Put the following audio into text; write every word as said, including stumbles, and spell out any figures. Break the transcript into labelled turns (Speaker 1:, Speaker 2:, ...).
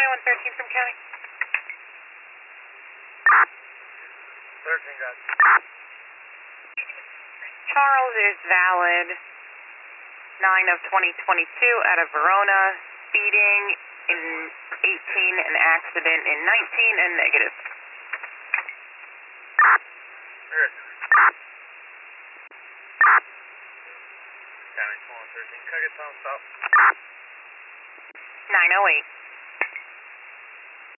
Speaker 1: twenty-one thirteen from county.
Speaker 2: thirteen, guys.
Speaker 1: Charles is valid. nine of twenty twenty-two out of Verona. Speeding in eighteen, an accident in nineteen, and negative.
Speaker 2: Good. County twenty-one thirteen. Can I get time stop?
Speaker 1: nine oh eight.